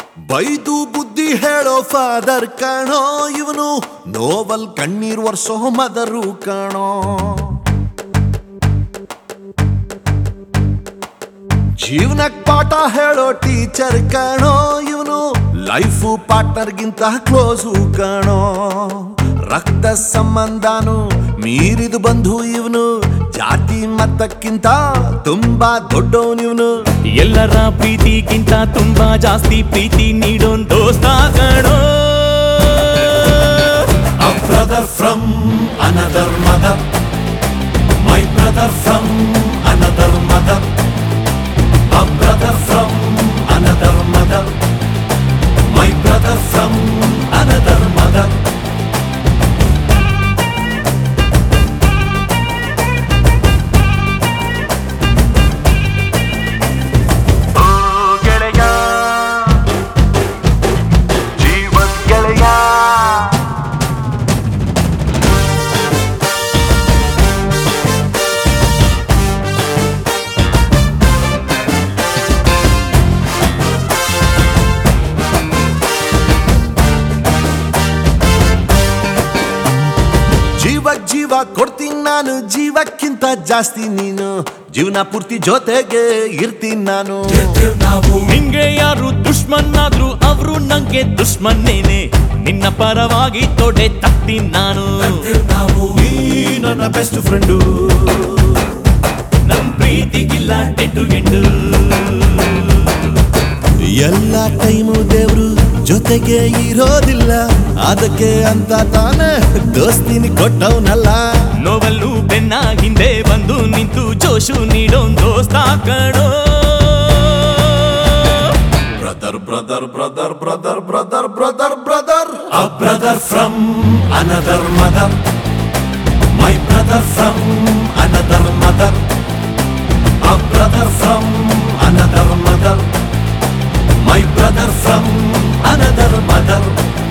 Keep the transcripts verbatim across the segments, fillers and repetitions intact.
ಬೈದು ಬುದ್ಧಿ ಹೇಳೋ ಫಾದರ್ ಕಾಣೋ ಇವನು, ನೋವಲ್ ಕಣ್ಣೀರ್ ವರ್ಷೋ ಮದರು ಕಾಣೋ. ಜೀವನಕ್ ಪಾಠ ಹೇಳೋ ಟೀಚರ್ ಕಾಣೋ ಇವನು, ಲೈಫು ಪಾರ್ಟ್ನರ್ಗಿಂತ ಕ್ಲೋಸು ಕಾಣೋ. ರಕ್ತ ಸಂಬಂಧನು ಮೀರಿದು ಬಂಧು ಇವನು, ಜಾತಿ ಮತಕ್ಕಿಂತ ತುಂಬಾ ದೊಡ್ಡವನಿವನು. ಎಲ್ಲರ ಪ್ರೀತಿಗಿಂತ ತುಂಬಾ ಜಾಸ್ತಿ ಪ್ರೀತಿ ನೀಡೋನ್ ದೋಸ್ತ ಕಣೋ. A brother from another mother, my brother from another mother, a brother from another mother, my brother from another mother. ಜೀವ ಜೀವ ಕೊಡ್ತೀನಿ ನಾನು, ಜೀವಕ್ಕಿಂತ ಜಾಸ್ತಿ ನೀನು, ಜೀವನ ಪೂರ್ತಿ ಜೊತೆಗೆ ಇರ್ತೀನಿ ನಾನು. ನಿಂಗೆ ಯಾರು ದುಶ್ಮನ್ನಾದ್ರು ಅವರು ನಂಗೆ ದುಶ್ಮನ್ನೇನೆ, ನಿನ್ನ ಪರವಾಗಿ ತೊಡೆ ತಗ್ತೀನಿ ನಾನು. ನೀ ನನ್ನ ಬೆಸ್ಟ್ ಫ್ರೆಂಡು, ನನ್ ಪ್ರೀತಿಗಿಲ್ಲ ಎಂಟು ಎಂಟು. ಎಲ್ಲ ಟೈಮು ದೇವ್ರು ಜೊತೆಗೆ ಇರೋದಿಲ್ಲ, ಅದಕ್ಕೆ ಅಂತ ತಾನೇ ದೋಸ್ತಿನಿ ಕೊಟ್ಟವನಲ್ಲ. ನೋವಲ್ಲೂ ಬೆನ್ನ ಹಿಂದೆ ಬಂದು ನಿಂತು ಜೋಶು ನೀಡೋನ್ ದೋಸ್ತ ಕಣೋ. Brother brother brother brother brother brother brother, a brother from another mother, my brother from another mother, a brother from another mother, my brother from another mother.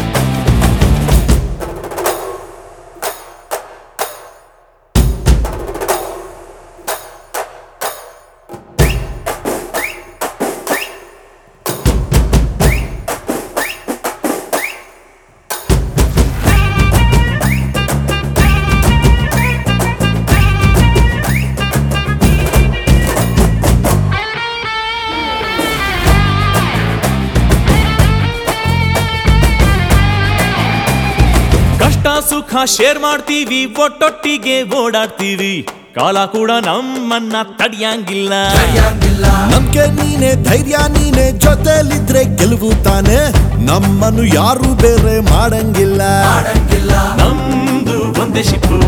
ಸುಖ ಶೇರ್ ಮಾಡ್ತೀವಿ, ಒಟ್ಟೊಟ್ಟಿಗೆ ಓಡಾಡ್ತೀವಿ, ಕಾಲ ಕೂಡ ನಮ್ಮನ್ನ ತಡಿಯಂಗಿಲ್ಲ. ನಮ್ಗೆ ನೀನೆ ಧೈರ್ಯ, ನೀನೆ ಜೊತೆಲಿದ್ರೆ ಗೆಲುವು ತಾನೆ, ನಮ್ಮನ್ನು ಯಾರು ಬೇರೆ ಮಾಡಂಗಿಲ್ಲ. ನಮ್ದು ಒಂದೇ ಶಿಪ್ಪು,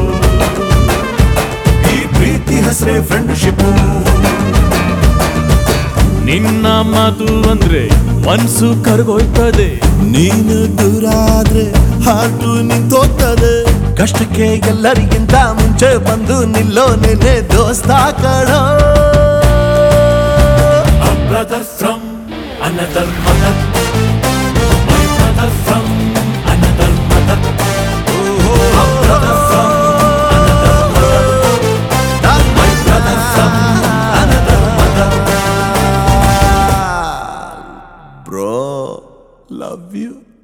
ಈ ಪ್ರೀತಿ ಹೆಸರೇ ಫ್ರೆಂಡ್ಶಿಪ್. ನಿನ್ನ ಮಾತು ಅಂದ್ರೆ ಮನ್ಸು ಕರಗೋಯ್ತದೆ, ನೀನು ದೂರ ಆದ್ರೆ ಹಾಟು ನಿಂತೋಗ್ತದೆ. ಕಷ್ಟಕ್ಕೆ ಎಲ್ಲರಿಗಿಂತ ಮುಂಚೆ ಬಂದು ನಿಲ್ಲೋ ನೆನೆ ದೋಸ್ತ ಕಣೋ. A brother from another mother, my brother from another mother, a brother from another mother, my brother from another mother. Bro, love you.